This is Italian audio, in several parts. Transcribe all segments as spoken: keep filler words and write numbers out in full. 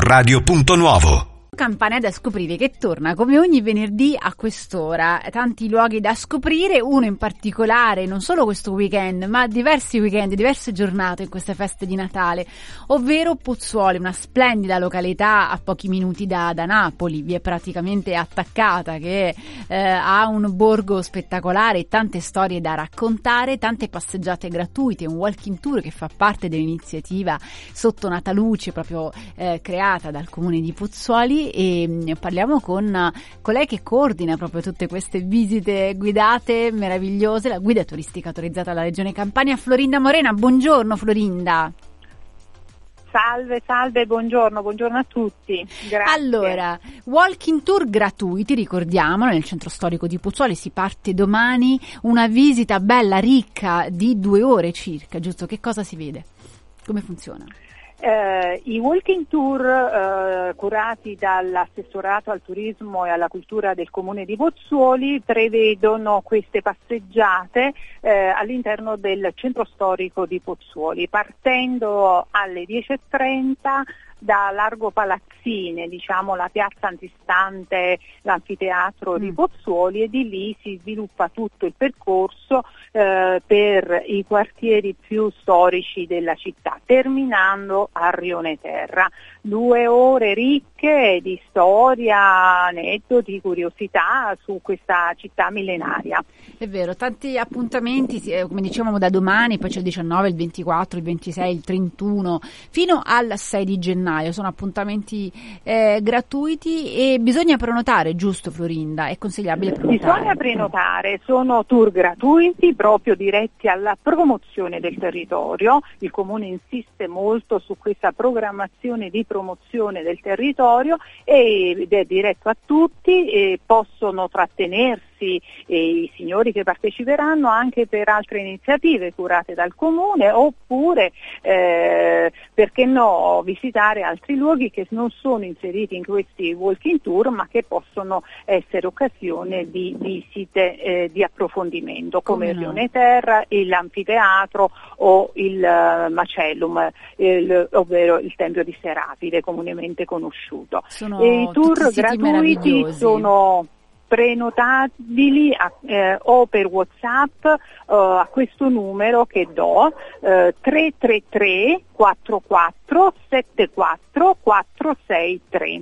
Radio Punto Nuovo. Campania da scoprire che torna come ogni venerdì a quest'ora. Tanti luoghi da scoprire, uno in particolare, non solo questo weekend, ma diversi weekend, diverse giornate in queste feste di Natale, ovvero Pozzuoli, una splendida località a pochi minuti da, da Napoli, vi è praticamente attaccata, che eh, ha un borgo spettacolare, tante storie da raccontare, tante passeggiate gratuite, un walking tour che fa parte dell'iniziativa Sotto Nataluce, proprio eh, creata dal comune di Pozzuoli. E parliamo con colei che coordina proprio tutte queste visite guidate meravigliose, la guida turistica autorizzata dalla Regione Campania, Florinda Morena. Buongiorno Florinda. Salve, salve, buongiorno, buongiorno a tutti. Grazie. Allora, walking tour gratuiti, ricordiamolo, nel centro storico di Pozzuoli si parte domani, una visita bella, ricca, di due ore circa, giusto? Che cosa si vede? Come funziona? Eh, I walking tour eh, curati dall'assessorato al turismo e alla cultura del comune di Pozzuoli prevedono queste passeggiate eh, all'interno del centro storico di Pozzuoli, partendo alle dieci e trenta da Largo Palazzine, diciamo la piazza antistante l'anfiteatro mm. di Pozzuoli, e di lì si sviluppa tutto il percorso eh, per i quartieri più storici della città, terminando a Rione Terra. Due ore ricche di storia, aneddoti, curiosità su questa città millenaria. È vero, tanti appuntamenti, come dicevamo, da domani, poi c'è il diciannove, il ventiquattro, il ventisei, il trentuno, fino al sei di gennaio. Sono appuntamenti eh, gratuiti e bisogna prenotare, giusto Florinda? È consigliabile prenotare? Bisogna prenotare, sono tour gratuiti proprio diretti alla promozione del territorio. Il comune insiste molto su questa programmazione di promozione del territorio ed è diretto a tutti, e possono trattenersi e i signori che parteciperanno anche per altre iniziative curate dal comune, oppure eh, perché no visitare altri luoghi che non sono inseriti in questi walking tour, ma che possono essere occasione di visite eh, di approfondimento, come, come no. Rione Terra, l'anfiteatro o il uh, Macellum, il, ovvero il Tempio di Serapide, comunemente conosciuto. Sono e i tour gratuiti sono prenotabili a, eh, o per WhatsApp eh, a questo numero che do, eh, tre tre tre quattro quattro sette quattro quattro sei tre,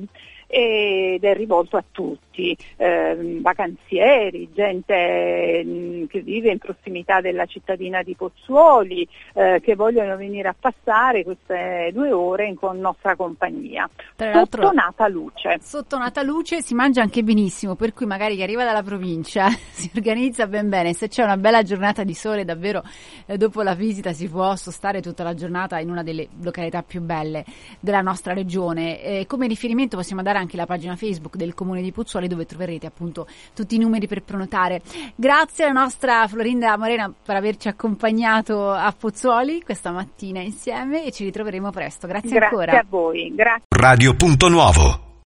ed è rivolto a tutti, eh, vacanzieri, gente mh, che vive in prossimità della cittadina di Pozzuoli, eh, che vogliono venire a passare queste due ore con nostra compagnia. Sotto Nataluce. Sotto Nataluce si mangia anche benissimo, per cui magari chi arriva dalla provincia si organizza ben bene. Se c'è una bella giornata di sole, davvero eh, dopo la visita si può stare tutta la giornata in una delle località più belle della nostra regione. Eh, come riferimento possiamo dare anche la pagina Facebook del comune di Pozzuoli, dove troverete appunto tutti i numeri per prenotare. Grazie alla nostra Florinda Morena per averci accompagnato a Pozzuoli questa mattina insieme, e ci ritroveremo presto. Grazie, Grazie ancora. Grazie a voi. Grazie. Radio Punto Nuovo.